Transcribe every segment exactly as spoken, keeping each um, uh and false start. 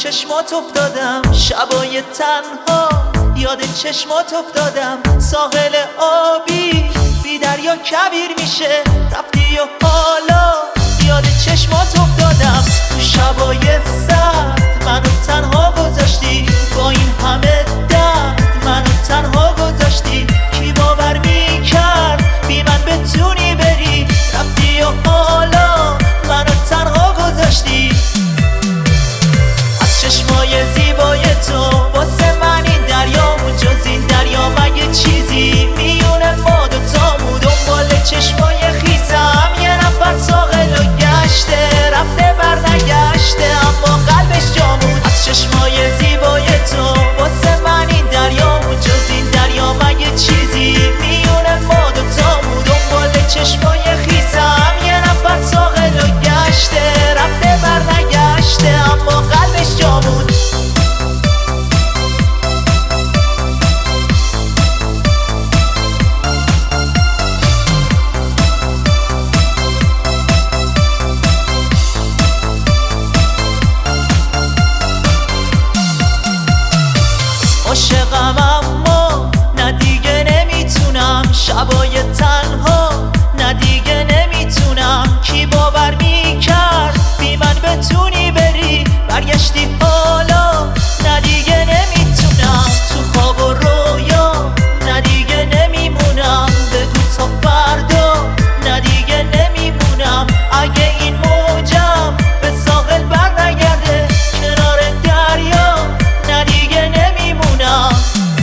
چشمات افتادم، شبای تنها یاد چشمات افتادم. ساحل آبی بی دریا کبیر میشه، رفتی و حالا یاد چشمات افتادم. تو شبای سرد منو تنها گذاشتی، با این همه درد منو تنها گذاشتی. کی باور میکرد بی من بتونی بری، رفتی و حالا منو تنها گذاشتی. از چشمای زیبای تو واسه من این دریامون، جز این دریا مگه چیزی میونه ما دوتامون. دنبال چشمای خیسم یه نفر ساحل و گشته، رفته بر نگشته اما قلبش جامون. از چشمای زیبای تو واسه من این دریامون، جز این دریا مگه چیزی میونه ما دوتامون. دنبال چشمای خیسم یه نفر ساحل و گشته، رفته بر نگشته اما قلبش جامون. عاشقم اما نه دیگه نمیتونم، شبای تنها نه دیگه نمیتونم. کی باور میکرد بی من بتونی بری، برگشتی حالا نه دیگه نمیتونم. تو خواب و رویا نه دیگه نمیمونم، بگو تا فردا نه دیگه نمیمونم. اگه این موجم به ساحل بر نگرده، کنار دریا نه دیگه نمیمونم.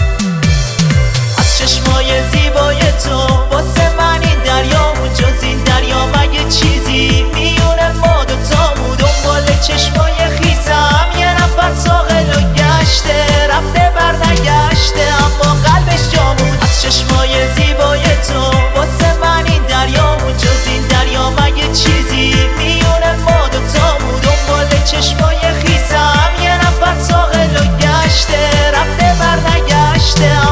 از چشمای زیبای تو واسه من این دریامون، جز این دریا مگه چیزی میونه ما دوتامون. دنبال چشمای خیسم یه نفر ساحل و گشته، رفته بر نگشته اما قلبش جامون. از چشمای زیبای تو واسه من این دریامون، جز این دریا مگه چیزی میونه ما دوتامون. دنبال چشمای خیسم یه نفر ساحل و گشته، رفته بر نگشته